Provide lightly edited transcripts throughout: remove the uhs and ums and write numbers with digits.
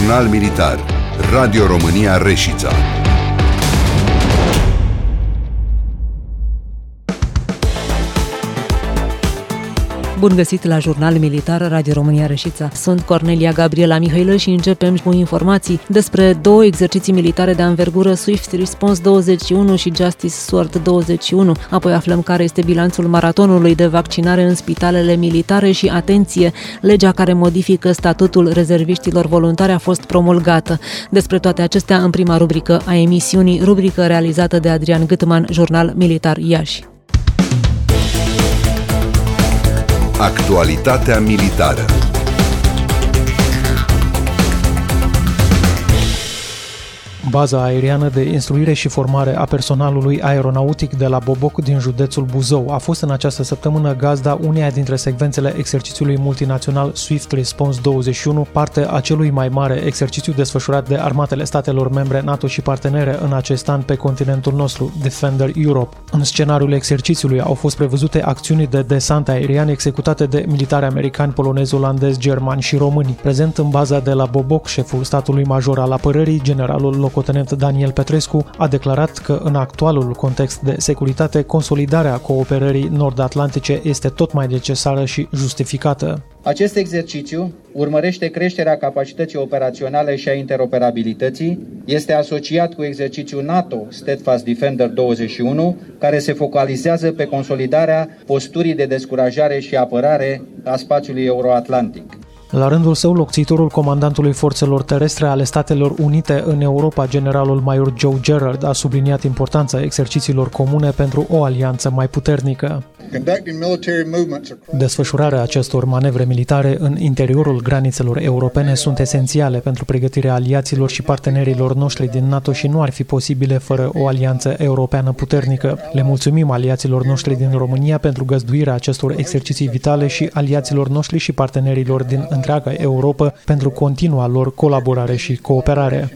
Jurnal Militar, Radio România Reșița. Bun găsit la Jurnal Militar, Radio România Reșița. Sunt Cornelia Gabriela Mihailă și începem cu informații despre două exerciții militare de anvergură, Swift Response 21 și Justice Sword 21. Apoi aflăm care este bilanțul maratonului de vaccinare în spitalele militare și, atenție, legea care modifică statutul rezerviștilor voluntari a fost promulgată. Despre toate acestea în prima rubrică a emisiunii, rubrică realizată de Adrian Gâtman, Jurnal Militar Iași. Actualitatea militară. Baza aeriană de instruire și formare a personalului aeronautic de la Boboc din județul Buzău a fost în această săptămână gazda uneia dintre secvențele exercițiului multinațional Swift Response 21, parte a celui mai mare exercițiu desfășurat de armatele statelor membre NATO și partenere în acest an pe continentul nostru, Defender Europe. În scenariul exercițiului au fost prevăzute acțiuni de desant aerian executate de militari americani, polonezi, olandezi, germani și români. Prezent în baza de la Boboc, șeful statului major al apărării, generalul locotenent Daniel Petrescu, a declarat că în actualul context de securitate, consolidarea cooperării nord-atlantice este tot mai necesară și justificată. Acest exercițiu urmărește creșterea capacității operaționale și a interoperabilității, este asociat cu exercițiul NATO Steadfast Defender 21, care se focalizează pe consolidarea posturii de descurajare și apărare a spațiului euroatlantic. La rândul său, locțitorul comandantului forțelor terestre ale Statelor Unite în Europa, generalul major Joe Gerard, a subliniat importanța exercițiilor comune pentru o alianță mai puternică. Desfășurarea acestor manevre militare în interiorul granițelor europene sunt esențiale pentru pregătirea aliaților și partenerilor noștri din NATO și nu ar fi posibile fără o alianță europeană puternică. Le mulțumim aliaților noștri din România pentru găzduirea acestor exerciții vitale și aliaților noștri și partenerilor din întreaga Europa pentru continua lor colaborare și cooperare.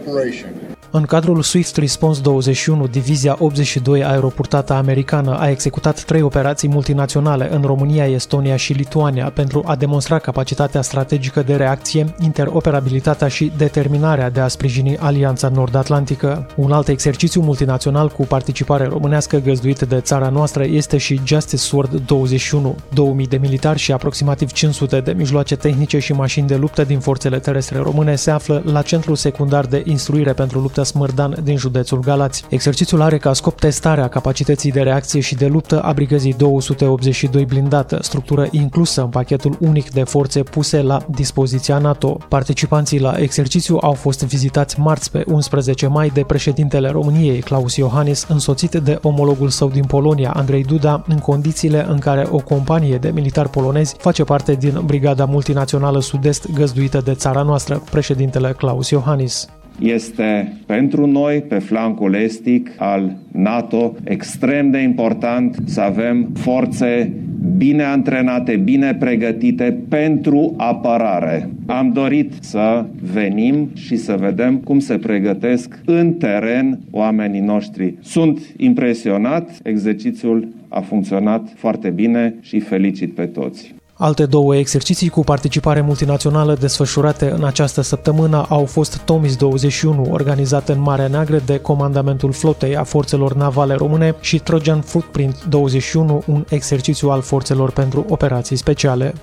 În cadrul Swift Response 21, Divizia 82 aeroportată americană a executat 3 operații multinaționale în România, Estonia și Lituania pentru a demonstra capacitatea strategică de reacție, interoperabilitatea și determinarea de a sprijini Alianța Nord-Atlantică. Un alt exercițiu multinațional cu participare românească găzduit de țara noastră este și Justice Sword 21. 2000 de militari și aproximativ 500 de mijloace tehnice și mașini de luptă din forțele terestre române se află la Centrul Secundar de Instruire pentru Luptă Smârdan din județul Galați. Exercițiul are ca scop testarea capacității de reacție și de luptă a brigăzii 282 blindată, structură inclusă în pachetul unic de forțe puse la dispoziția NATO. Participanții la exercițiu au fost vizitați marți pe 11 mai de președintele României, Klaus Iohannis, însoțit de omologul său din Polonia, Andrei Duda, în condițiile în care o companie de militari polonezi face parte din Brigada Multinațională Sud-Est găzduită de țara noastră, președintele Klaus Iohannis. Este pentru noi, pe flancul estic al NATO, extrem de important să avem forțe bine antrenate, bine pregătite pentru apărare. Am dorit să venim și să vedem cum se pregătesc în teren oamenii noștri. Sunt impresionat, exercițiul a funcționat foarte bine și felicit pe toți. Alte două exerciții cu participare multinațională desfășurate în această săptămână au fost Tomis 21, organizat în Marea Neagră de Comandamentul Flotei a Forțelor Navale Române, și Trojan Footprint 21, un exercițiu al forțelor pentru operații speciale.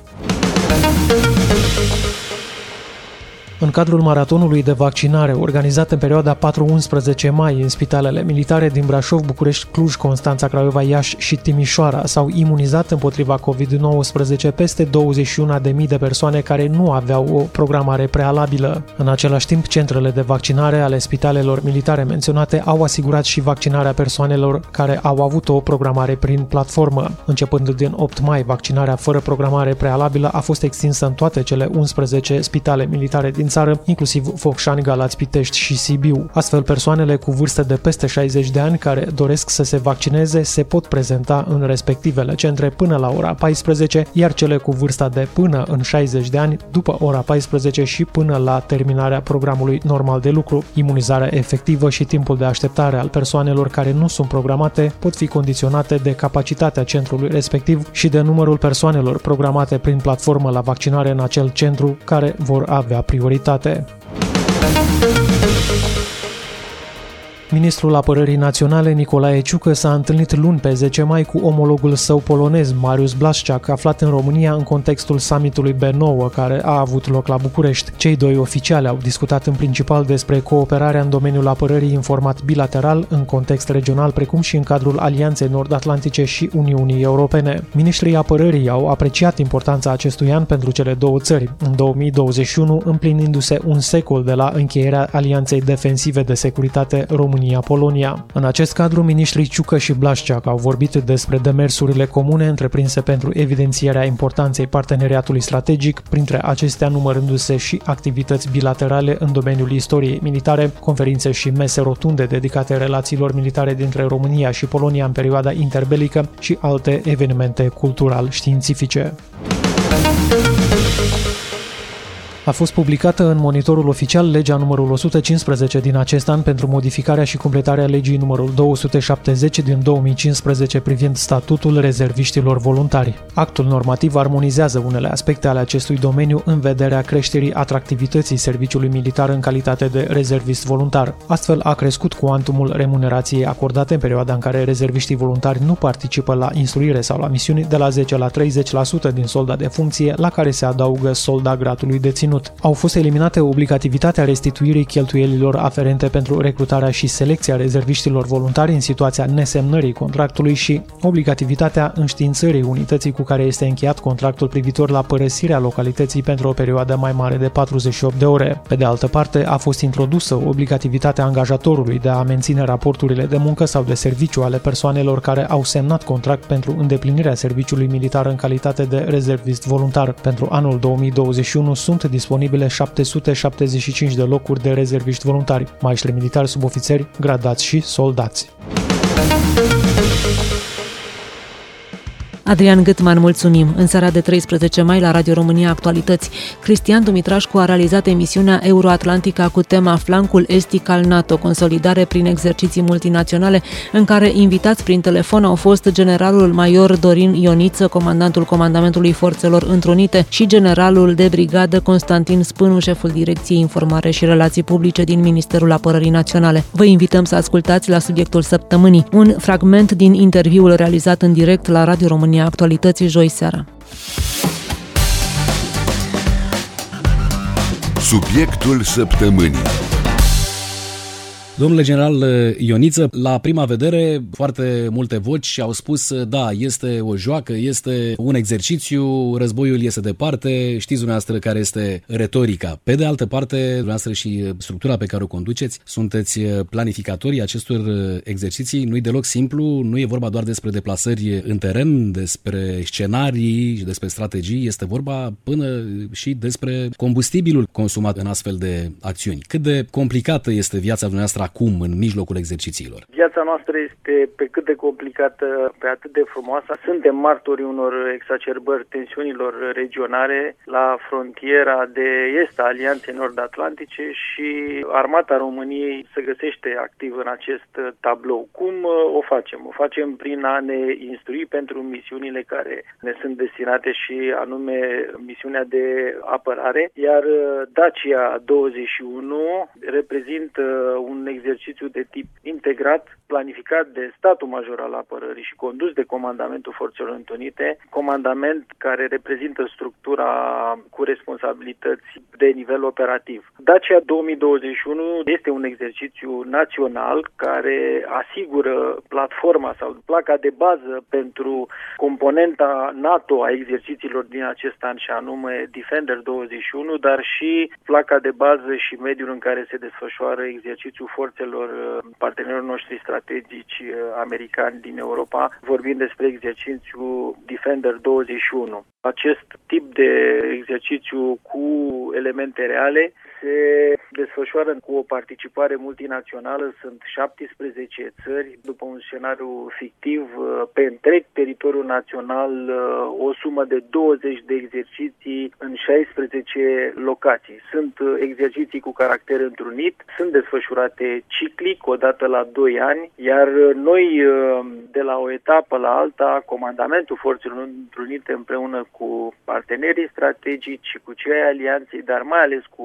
În cadrul maratonului de vaccinare organizat în perioada 4-11 mai în spitalele militare din Brașov, București, Cluj, Constanța, Craiova, Iași și Timișoara s-au imunizat împotriva COVID-19 peste 21.000 de persoane care nu aveau o programare prealabilă. În același timp, centrele de vaccinare ale spitalelor militare menționate au asigurat și vaccinarea persoanelor care au avut o programare prin platformă. Începând din 8 mai, vaccinarea fără programare prealabilă a fost extinsă în toate cele 11 spitale militare din țară, inclusiv Focșani, Galați, Pitești și Sibiu. Astfel, persoanele cu vârstă de peste 60 de ani care doresc să se vaccineze se pot prezenta în respectivele centre până la ora 14, iar cele cu vârsta de până în 60 de ani după ora 14 și până la terminarea programului normal de lucru. Imunizarea efectivă și timpul de așteptare al persoanelor care nu sunt programate pot fi condiționate de capacitatea centrului respectiv și de numărul persoanelor programate prin platformă la vaccinare în acel centru care vor avea prioritate. Ministrul Apărării Naționale, Nicolae Ciucă, s-a întâlnit luni pe 10 mai cu omologul său polonez, Mariusz Blaszczak, aflat în România în contextul summitului B9, care a avut loc la București. Cei doi oficiali au discutat în principal despre cooperarea în domeniul apărării în format bilateral, în context regional, precum și în cadrul Alianței Nord-Atlantice și Uniunii Europene. Ministrii apărării au apreciat importanța acestui an pentru cele două țări, în 2021 împlinindu-se un secol de la încheierea Alianței Defensive de Securitate România-Polonia. În acest cadru, ministrii Ciucă și Blaszczak au vorbit despre demersurile comune întreprinse pentru evidențierea importanței parteneriatului strategic, printre acestea numărându-se și activități bilaterale în domeniul istoriei militare, conferințe și mese rotunde dedicate relațiilor militare dintre România și Polonia în perioada interbelică și alte evenimente cultural-științifice. A fost publicată în Monitorul Oficial legea numărul 115 din acest an pentru modificarea și completarea legii numărul 270 din 2015 privind statutul rezerviștilor voluntari. Actul normativ armonizează unele aspecte ale acestui domeniu în vederea creșterii atractivității serviciului militar în calitate de rezervist voluntar. Astfel a crescut cuantumul remunerației acordate în perioada în care rezerviștii voluntari nu participă la instruire sau la misiuni de la 10 la 30% din solda de funcție, la care se adaugă solda gradului deținut. Au fost eliminate obligativitatea restituirii cheltuielilor aferente pentru recrutarea și selecția rezerviștilor voluntari în situația nesemnării contractului și obligativitatea înștiințării unității cu care este încheiat contractul privitor la părăsirea localității pentru o perioadă mai mare de 48 de ore. Pe de altă parte, a fost introdusă obligativitatea angajatorului de a menține raporturile de muncă sau de serviciu ale persoanelor care au semnat contract pentru îndeplinirea serviciului militar în calitate de rezervist voluntar. Pentru anul 2021 sunt disponibile 775 de locuri de rezerviști voluntari, maestri militari, subofițeri, gradați și soldați. Adrian Gâtman, mulțumim. În seara de 13 mai la Radio România Actualități, Cristian Dumitrașcu a realizat emisiunea Euroatlantica cu tema Flancul estic al NATO, consolidare prin exerciții multinaționale, în care invitați prin telefon au fost generalul major Dorin Ioniță, comandantul Comandamentului Forțelor Întrunite, și generalul de brigadă Constantin Spânu, șeful Direcției Informare și Relații Publice din Ministerul Apărării Naționale. Vă invităm să ascultați la subiectul săptămânii un fragment din interviul realizat în direct la Radio România Actualității joi seara. Subiectul săptămânii. Domnule general Ioniță, la prima vedere, foarte multe voci au spus, da, este o joacă, este un exercițiu, războiul este departe, știți dumneavoastră care este retorica. Pe de altă parte, dumneavoastră și structura pe care o conduceți, sunteți planificatorii acestor exerciții, nu-i deloc simplu, nu e vorba doar despre deplasări în teren, despre scenarii și despre strategii, este vorba până și despre combustibilul consumat în astfel de acțiuni. Cât de complicată este viața dumneavoastră acum, în mijlocul exercițiilor? Viața noastră este pe cât de complicată, pe atât de frumoasă. Suntem martori unor exacerbări tensiunilor regionale la frontiera de est a Alianței Nord-Atlantice și Armata României se găsește activ în acest tablou. Cum o facem? O facem prin a ne instrui pentru misiunile care ne sunt destinate și anume misiunea de apărare, iar Dacia 21 reprezintă un exercițiu de tip integrat, planificat de Statul Major al Apărării și condus de Comandamentul Forțelor Întrunite, comandament care reprezintă structura cu responsabilități de nivel operativ. Dacia 2021 este un exercițiu național care asigură platforma sau placa de bază pentru componenta NATO a exercițiilor din acest an, și anume Defender 21, dar și placa de bază și mediul în care se desfășoară exercițiul forțelor partenerilor noștri strategici americani din Europa, vorbind despre exercițiul Defender 21. Acest tip de exercițiu cu elemente reale se desfășoară cu o participare multinațională. Sunt 17 țări, după un scenariu fictiv, pe întreg teritoriul național, o sumă de 20 de exerciții în 16 locații. Sunt exerciții cu caracter întrunit, sunt desfășurate ciclic, odată la 2 ani, iar noi, de la o etapă la alta, Comandamentul Forțelor Întrunite împreună cu partenerii strategici și cu cei ai alianței, dar mai ales cu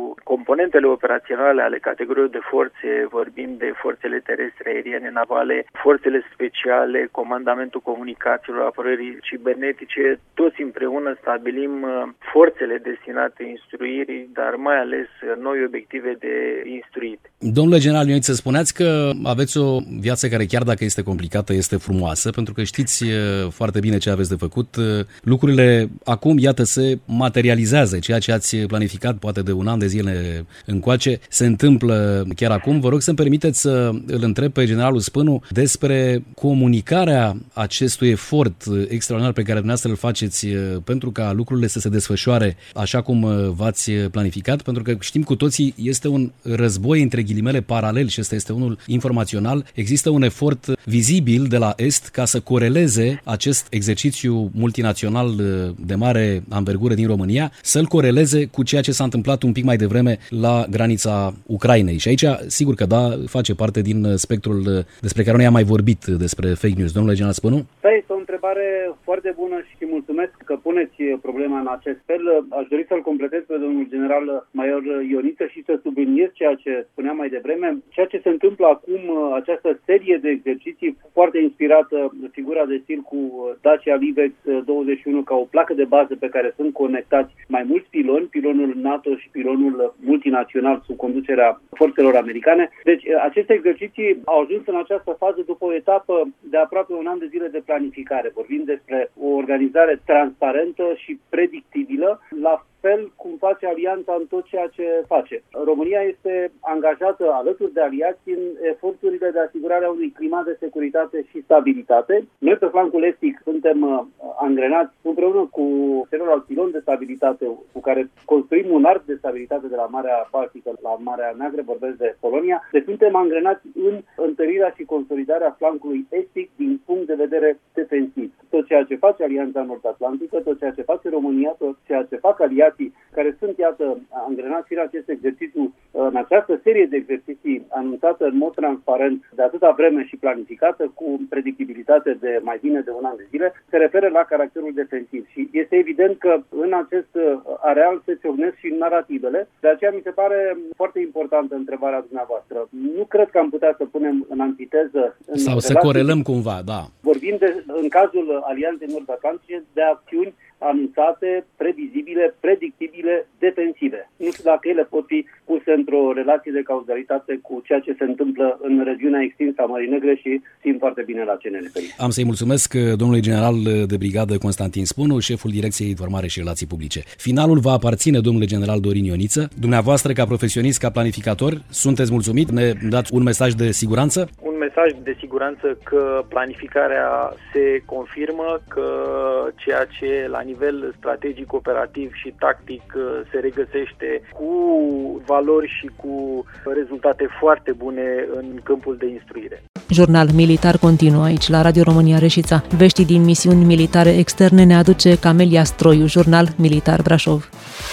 componentele operaționale ale categoriilor de forțe, vorbim de forțele terestre, aeriene, navale, forțele speciale, comandamentul comunicațiilor, apărării cibernetice, toți împreună stabilim forțele destinate instruirii, dar mai ales noi obiective de instruit. Domnule general Ioniță, spuneați că aveți o viață care, chiar dacă este complicată, este frumoasă, pentru că știți foarte bine ce aveți de făcut. Lucrurile acum, iată, se materializează. Ceea ce ați planificat poate de un an de zile încoace se întâmplă chiar acum. Vă rog să-mi permiteți să îl întreb pe generalul Spânu despre comunicarea acestui efort extraordinar pe care dumneavoastră îl faceți pentru ca lucrurile să se desfășoare așa cum v-ați planificat, pentru că știm cu toții, este un război între ghilimele paralel și ăsta este unul informațional. Există un efort vizibil de la Est ca să coreleze acest exercițiu multinațional de mare anvergură din România, să-l coreleze cu ceea ce s-a întâmplat un pic mai devreme la granița Ucrainei. Și aici, sigur că da, face parte din spectrul despre care noi am mai vorbit, despre fake news. Domnule general Spânu? Da, este o întrebare foarte bună și mulțumesc că puneți problema în acest fel. Aș dori să-l completez pe domnul general major Ioniță și să subliniez ceea ce spuneam mai devreme. Ceea ce se întâmplă acum, această serie de exerciții foarte inspirată, figura de stil cu Dacia Livex 21 ca o placă de bază pe care sunt conectați mai mulți piloni, pilonul NATO și pilonul multinațional sub conducerea forțelor americane. Deci aceste exerciții au ajuns în această fază după o etapă de aproape un an de zile de planificare. Vorbim despre o organizare transparentă și predictibilă, la fel cum face alianța în tot ceea ce face. România este angajată alături de aliați în eforturile de asigurare a unui climat de securitate și stabilitate. Noi pe flancul estic suntem angrenați împreună cu celălalt pilon de stabilitate cu care construim un arc de stabilitate de la Marea Baltică la Marea Neagră, vorbesc de Polonia. Deci suntem angrenați în întărirea și consolidarea flancului estic din punct de vedere defensiv. Tot ceea ce face Alianța Nord-Atlantică, tot ceea ce face România, tot ceea ce fac aliații care sunt, iată, angrenați în acest exercițiu, în această serie de exerciții anunțată în mod transparent de atâta vreme și planificată cu predictibilitate de mai bine de un an de zile, se referă la caracterul defensiv. Și este evident că în acest areal se ciocnesc și narativele. De aceea mi se pare foarte importantă întrebarea dumneavoastră. Nu cred că am putea să punem în antiteză sau să corelăm cumva, da. Vorbim în cazul Alianței Nord-Atlantice de acțiuni anunțate, previzibile, predictibile, defensive. Nu știu dacă ele pot fi puse într-o relație de cauzalitate cu ceea ce se întâmplă în regiunea extinsă a Mării Negre și știm foarte bine la ce ne referim. Am să-i mulțumesc domnului general de brigadă Constantin Spânu, șeful Direcției Informare și Relații Publice. Finalul va aparține domnului general Dorin Ioniță. Dumneavoastră, ca profesionist, ca planificator, sunteți mulțumit? Ne dați un mesaj de siguranță? Un mesaj de siguranță că planificarea se confirmă, că ceea ce la nivel strategic, operativ și tactic se regăsește cu valori și cu rezultate foarte bune în câmpul de instruire. Jurnal militar continuă aici la Radio România Reșița. Vești din misiuni militare externe ne aduce Camelia Stroiu, Jurnal Militar Brașov.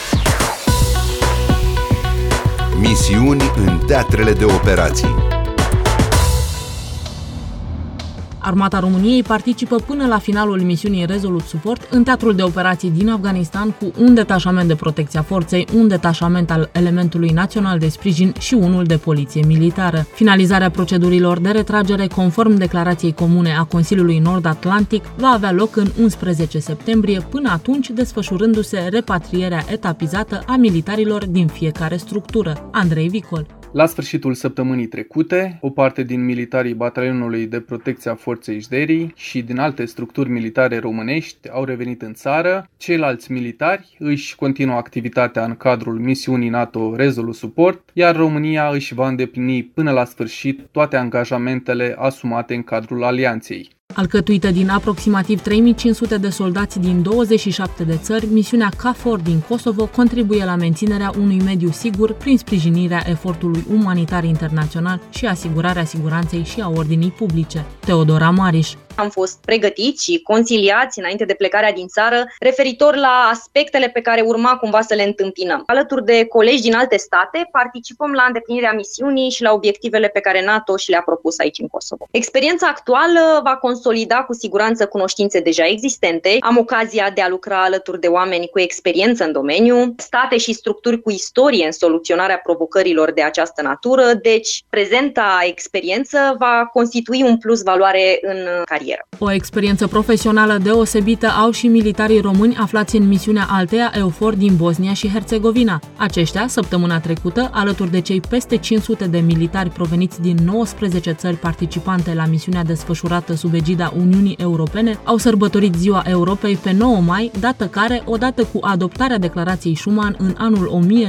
Misiuni în teatrele de operații. Armata României participă până la finalul misiunii Resolute Support în teatrul de operații din Afganistan cu un detașament de protecție a forței, un detașament al elementului național de sprijin și unul de poliție militară. Finalizarea procedurilor de retragere conform declarației comune a Consiliului Nord-Atlantic va avea loc în 11 septembrie, până atunci desfășurându-se repatrierea etapizată a militarilor din fiecare structură. Andrei Vicol. La sfârșitul săptămânii trecute, o parte din militarii Batalionului de Protecție a Forței Jderii și din alte structuri militare românești au revenit în țară. Ceilalți militari își continuă activitatea în cadrul misiunii NATO Resolute Support, iar România își va îndeplini până la sfârșit toate angajamentele asumate în cadrul alianței. Alcătuită din aproximativ 3500 de soldați din 27 de țări, misiunea KFOR din Kosovo contribuie la menținerea unui mediu sigur prin sprijinirea efortului umanitar internațional și asigurarea siguranței și a ordinii publice. Teodora Mariș. Am fost pregătiți și consiliați înainte de plecarea din țară referitor la aspectele pe care urma cumva să le întâmpinăm. Alături de colegi din alte state, participăm la îndeplinirea misiunii și la obiectivele pe care NATO și le-a propus aici în Kosovo. Experiența actuală va consolida cu siguranță cunoștințe deja existente. Am ocazia de a lucra alături de oameni cu experiență în domeniu, state și structuri cu istorie în soluționarea provocărilor de această natură, deci prezenta experiență va constitui un plus valoare în carieră. O experiență profesională deosebită au și militarii români aflați în misiunea Althea EUFOR din Bosnia și Herțegovina. Aceștia, săptămâna trecută, alături de cei peste 500 de militari proveniți din 19 țări participante la misiunea desfășurată sub egida Uniunii Europene, au sărbătorit Ziua Europei pe 9 mai, dată care, odată cu adoptarea Declarației Schuman în anul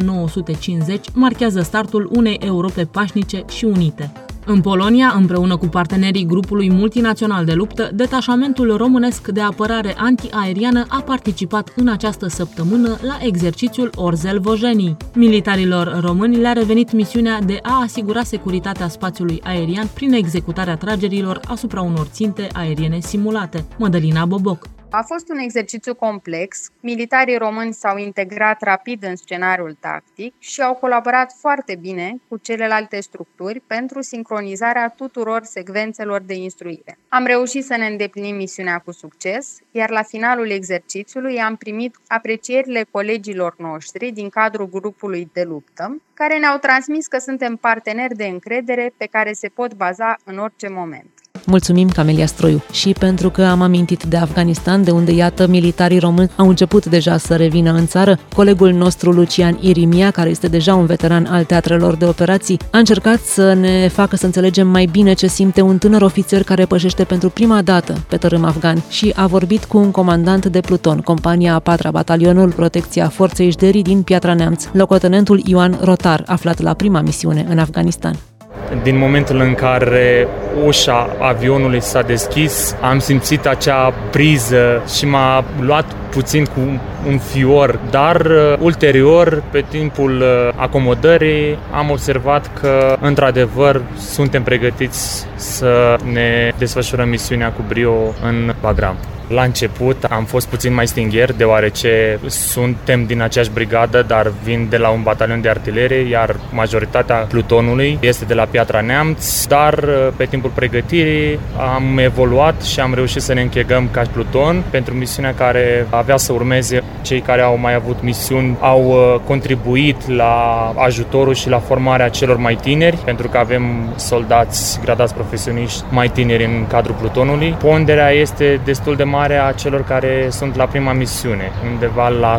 1950, marchează startul unei Europe pașnice și unite. În Polonia, împreună cu partenerii grupului multinațional de luptă, detașamentul românesc de apărare antiaeriană a participat în această săptămână la exercițiul Orzel-Vojenii. Militarilor români le-a revenit misiunea de a asigura securitatea spațiului aerian prin executarea tragerilor asupra unor ținte aeriene simulate. Mădălina Boboc. A fost un exercițiu complex, militarii români s-au integrat rapid în scenariul tactic și au colaborat foarte bine cu celelalte structuri pentru sincronizarea tuturor secvențelor de instruire. Am reușit să ne îndeplinim misiunea cu succes, iar la finalul exercițiului am primit aprecierile colegilor noștri din cadrul grupului de luptă, care ne-au transmis că suntem parteneri de încredere pe care se pot baza în orice moment. Mulțumim, Camelia Stroiu, și pentru că am amintit de Afganistan, de unde, iată, militarii români au început deja să revină în țară. Colegul nostru, Lucian Irimia, care este deja un veteran al teatrelor de operații, a încercat să ne facă să înțelegem mai bine ce simte un tânăr ofițer care pășește pentru prima dată pe tărâm afgan și a vorbit cu un comandant de pluton, compania a 4-a, batalionul Protecția Forței Ijderii din Piatra Neamț, locotenentul Ioan Rotar, aflat la prima misiune în Afganistan. Din momentul în care ușa avionului s-a deschis, am simțit acea priză și m-a luat puțin cu un fior, dar ulterior, pe timpul acomodării, am observat că, într-adevăr, suntem pregătiți să ne desfășurăm misiunea cu brio în Bagram. La început am fost puțin mai stingher, deoarece suntem din aceeași brigadă, dar vin de la un batalion de artilerie, iar majoritatea plutonului este de la Piatra Neamț, dar pe timpul pregătirii am evoluat și am reușit să ne închegăm ca pluton pentru misiunea care avea să urmeze. Cei care au mai avut misiuni au contribuit la ajutorul și la formarea celor mai tineri, pentru că avem soldați gradați profesioniști mai tineri în cadrul plutonului. Ponderea este destul de mare a celor care sunt la prima misiune, undeva la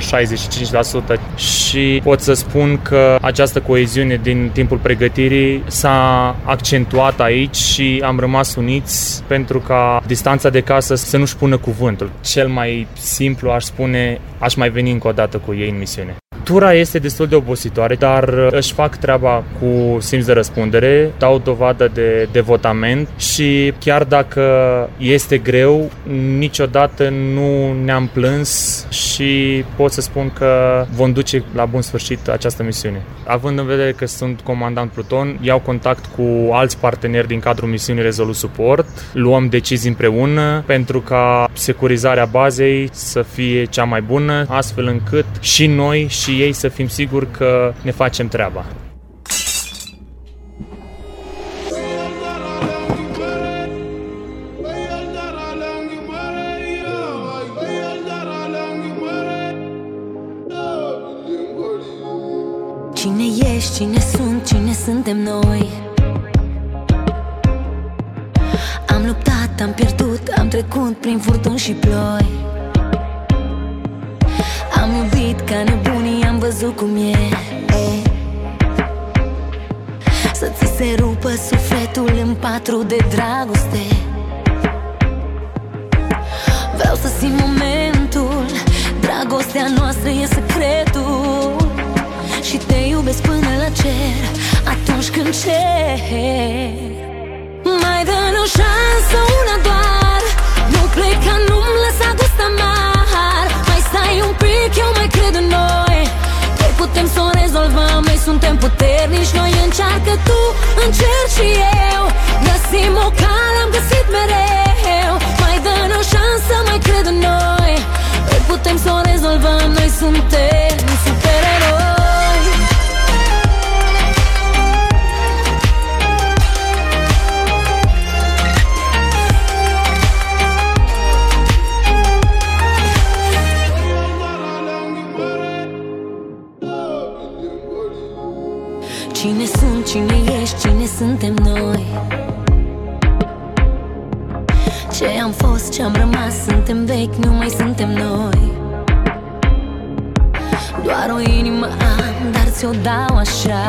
65%, și pot să spun că această coeziune din timpul pregătirii s-a accentuat aici și am rămas uniți pentru ca distanța de casă să nu-și pună cuvântul. Cel mai simplu, aș spune, aș mai veni încă o dată cu ei în misiune. Tura este destul de obositoare, dar își fac treaba cu simț de răspundere, dau dovadă de devotament și chiar dacă este greu, niciodată nu ne-am plâns și pot să spun că vom duce la bun sfârșit această misiune. Având în vedere că sunt comandant pluton, iau contact cu alți parteneri din cadrul misiunii Resolute Support, luăm decizii împreună pentru ca securizarea bazei să fie cea mai bună, astfel încât și noi și ei să fim siguri că ne facem treaba. Cine ești, cine sunt, cine suntem noi? Am luptat, am pierdut, am trecut prin furtuni și ploi. Am iubit ca nebunii, am văzut cum e să ți se rupă sufletul în patru de dragoste. Vreau să simt momentul, dragostea noastră e secretul și te iubesc până la cer, atunci când cer. Mai dă-ne o șansă, una doar, nu pleca, nu-mi lăsa gust amar. Mai stai un pic, eu mai cred în noi, că putem să o rezolvăm, noi suntem puternici. Noi încearcă tu, încerc și eu, găsim o cale, am găsit mereu. suntem supereroi. Cine sunt, cine ești, cine suntem noi? Ce am fost, ce am rămas, suntem vechi, nu mai suntem noi. Doar o inimă am, dar ți-o dau așa.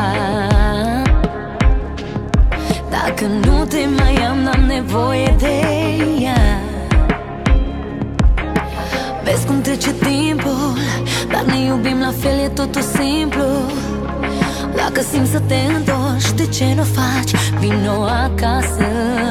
Dacă nu te mai am, n-am nevoie de ea. Vezi cum trece timpul, dar ne iubim la fel, e totul simplu. Dacă simți să te întorci, de ce nu faci? Vino acasă.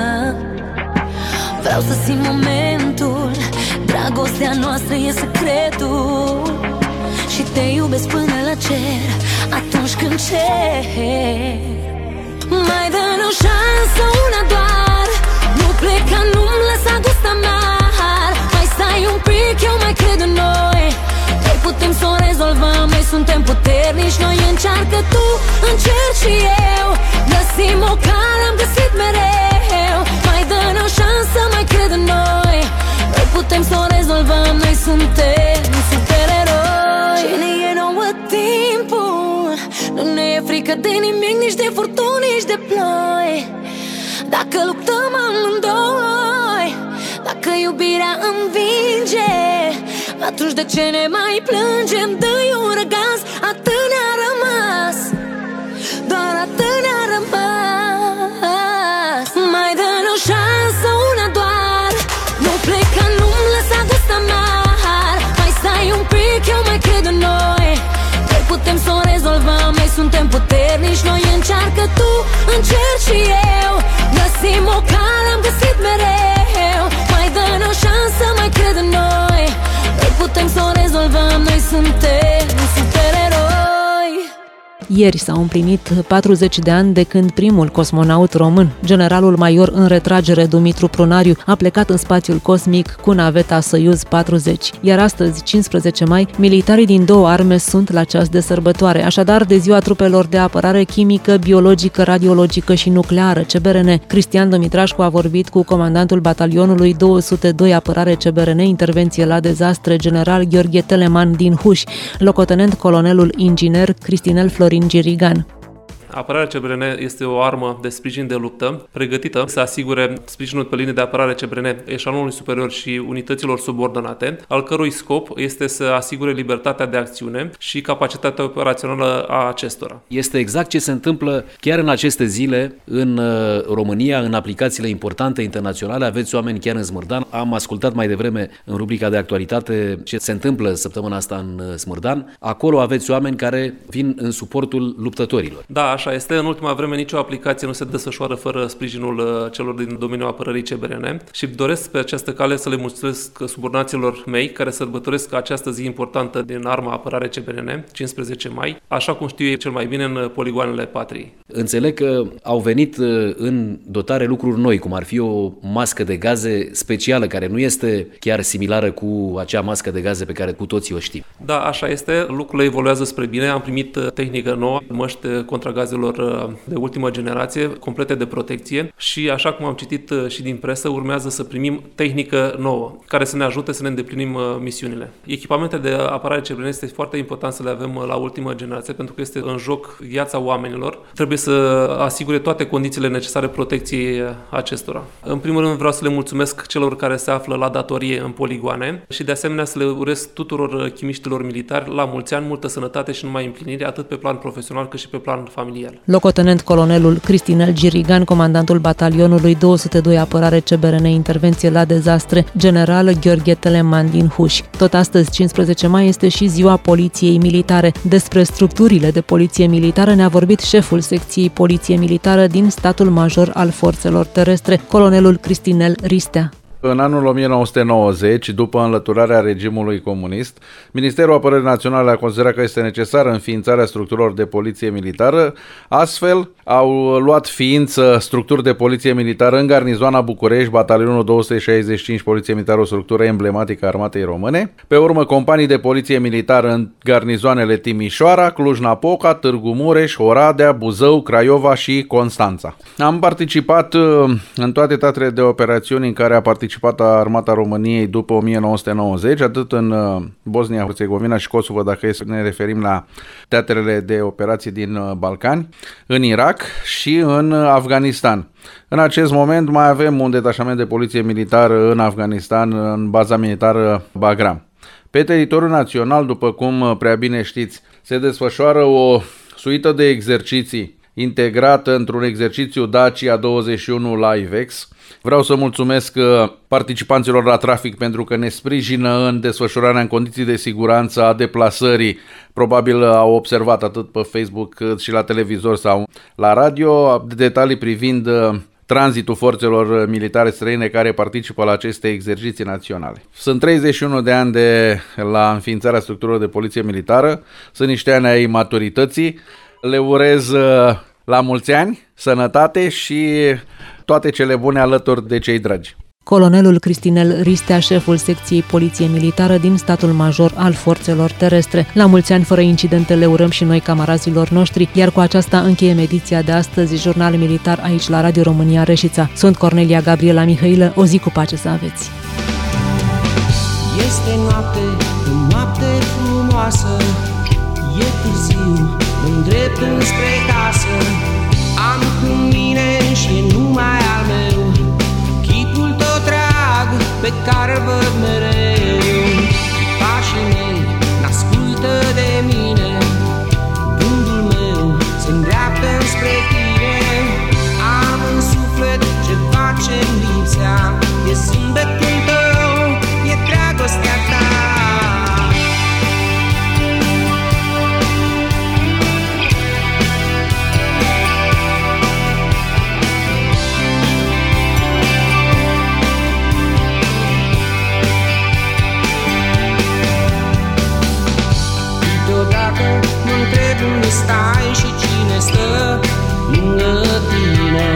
Vreau să simt momentul, dragostea noastră e secretul. Și te iubesc până la cer, atunci când cer. Mai dă-ne o șansă, una doar. Nu pleca, nu-mi lăsa gust amar. Mai stai un pic, eu mai cred în noi. Noi putem să o rezolvăm, noi suntem puternici. Noi încearcă tu, încerc și eu. Găsim o cale, am găsit mereu. Mai dă-ne o șansă, mai cred în noi. Noi putem să o rezolvăm, noi suntem supereroi. Ce ne e nouă timpul, nu ne e frică de nimic, nici de furtuni, nici de ploi. Dacă luptăm amândoi, dacă iubirea învinge, atunci de ce ne mai plângem? Dă-i un răgaz, atât ne-a rămas. Doar atât ne-a rămas. Mai dă-ne o șansă, una doar. Nu pleca, nu-mi lăsa gust amar. Mai stai un pic, eu mai cred în noi. Noi putem să o rezolvăm, noi suntem puternici. Noi încearcă tu, încerc și eu. Găsim o cale, am găsit mereu. Mai dă-ne o șansă, mai cred în noi. Noi putem să o rezolvăm, noi suntem supereroi. Ieri s-au împlinit 40 de ani de când primul cosmonaut român, generalul major în retragere Dumitru Prunariu, a plecat în spațiul cosmic cu naveta Soyuz 40. Iar astăzi, 15 mai, militarii din două arme sunt la ceas de sărbătoare, așadar de ziua trupelor de apărare chimică, biologică, radiologică și nucleară CBRN. Cristian Dumitrașcu a vorbit cu comandantul batalionului 202 apărare CBRN, intervenție la dezastre, general Gheorghe Teleman din Huș, locotenent colonelul inginer Cristinel Florin Girigan. Apărarea CBRN este o armă de sprijin de luptă, pregătită să asigure sprijinul pe linie de apărare CBRN eșalonului superior și unităților subordonate, al cărui scop este să asigure libertatea de acțiune și capacitatea operațională a acestora. Este exact ce se întâmplă chiar în aceste zile în România, în aplicațiile importante internaționale. Aveți oameni chiar în Smârdan. Am ascultat mai devreme în rubrica de actualitate ce se întâmplă săptămâna asta în Smârdan. Acolo aveți oameni care vin în suportul luptătorilor. Da, așa este. În ultima vreme nicio aplicație nu se desfășoară fără sprijinul celor din domeniul apărării CBRN și doresc pe această cale să le mulțumesc subordonaților mei care sărbătoresc această zi importantă din arma apărare CBRN, 15 mai, așa cum știu ei cel mai bine în poligoanele patriei. Înțeleg că au venit în dotare lucruri noi, cum ar fi o mască de gaze specială, care nu este chiar similară cu acea mască de gaze pe care cu toții o știm. Da, așa este. Lucrurile evoluează spre bine. Am primit tehnică nouă, măști contra gazelor de ultimă generație, complete de protecție și, așa cum am citit și din presă, urmează să primim tehnică nouă, care să ne ajute să ne îndeplinim misiunile. Echipamente de apărare CBRN este foarte important să le avem la ultimă generație, pentru că este în joc viața oamenilor. Trebuie să asigure toate condițiile necesare protecției acestora. În primul rând vreau să le mulțumesc celor care se află la datorie în poligoane și, de asemenea, să le urez tuturor chimiștilor militari la mulți ani, multă sănătate și numai împlinire, atât pe plan profesional cât și pe plan familial. Locotenent colonelul Cristinel Girigan, comandantul batalionului 202 apărare CBRN, intervenție la dezastre, general Gheorghe Teleman din Huș. Tot astăzi, 15 mai, este și ziua Poliției Militare. Despre structurile de poliție militară ne-a vorbit șeful secției Poliție Militară din statul major al forțelor terestre, colonelul Cristinel Ristea. În anul 1990, după înlăturarea regimului comunist, Ministerul Apărării Naționale a considerat că este necesară înființarea structurilor de poliție militară. Astfel, au luat ființă structuri de poliție militară în garnizoana București, batalionul 265 Poliție Militară, o structură emblematică a Armatei Române. Pe urmă, companii de poliție militară în garnizoanele Timișoara, Cluj-Napoca, Târgu Mureș, Oradea, Buzău, Craiova și Constanța. Am participat în toate teatrele de operațiuni în care a participat Armata României după 1990, atât în Bosnia-Herzegovina și Kosovo, dacă ne referim la teatrele de operații din Balcani, în Irak și în Afganistan. În acest moment mai avem un detașament de poliție militară în Afganistan, în baza militară Bagram. Pe teritoriul național, după cum prea bine știți, se desfășoară o suită de exerciții integrată într-un exercițiu Dacia 21 LiveX. Vreau să mulțumesc participanților la trafic pentru că ne sprijină în desfășurarea în condiții de siguranță a deplasării. Probabil au observat atât pe Facebook cât și la televizor sau la radio detalii privind tranzitul forțelor militare străine care participă la aceste exerciții naționale. Sunt 31 de ani de la înființarea structurilor de poliție militară, sunt niște ani ai maturității. Le urez la mulți ani, sănătate și toate cele bune alături de cei dragi. Colonelul Cristinel Ristea, șeful secției Poliție Militară din statul major al forțelor terestre. La mulți ani fără incidente le urăm și noi camarazilor noștri, iar cu aceasta încheiem ediția de astăzi, Jurnal Militar, aici la Radio România Reșița. Sunt Cornelia Gabriela Mihailă, o zi cu pace să aveți! Este noapte, noapte frumoasă, e târziu, mă îndrept înspre casă. Am cu mine și numai al meu chipul tot drag pe care îl văd mereu. Pașii mei n-ascultă de mine, gândul meu se îndreaptă înspre tine. Am în suflet ceva ce-mi lipsea, e zâmbetul tău, e dragostea ta. Unde stai și cine stă lângă tine?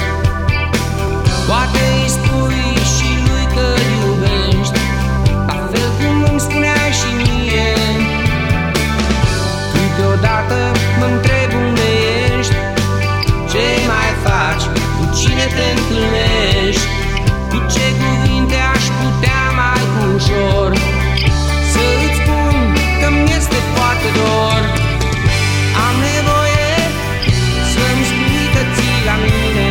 Poate îi spui și lui că iubești, la fel cum îmi spuneai și mie. Câteodată mă întreb unde ești, ce mai faci, cu cine te întâlnești, cu ce cuvinte aș putea mai ușor să îți spun că-mi este foarte dor. Am nevoie să-mi spui că ții la mine.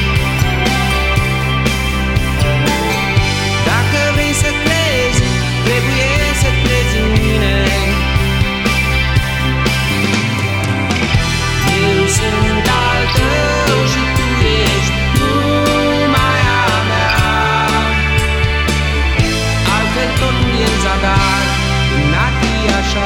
Dacă vrei să crezi, trebuie să crezi în mine. Eu sunt al tău și tu ești numai a mea. Altfel totul e în zadar, n-ar fi așa.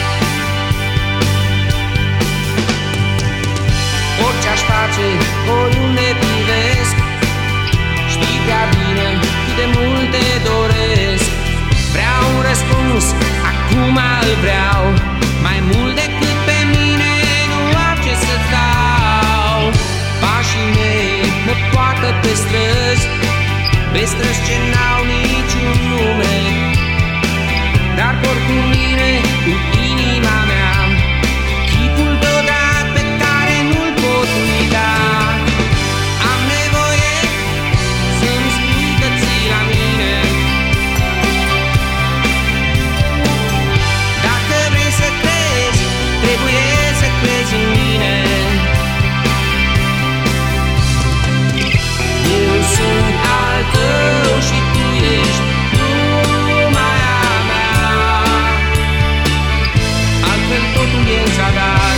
Orice aș face, oriunde privesc, știi prea bine cât de mult te doresc. Vreau un răspuns, acum îl vreau, mai mult decât pe mine, nu am ce să-ți dau. Pașii mei mă poartă pe străzi ce n-au niciun nume, dar por cu mine, cu inima mea, chipul tău drag pe care nu-l pot uita. Am nevoie să-mi spui că ții la mine. Dacă vrei să crezi, trebuie să crezi în mine. Eu sunt al tău și tu ești numai a mea. Altfel totul e în zadar.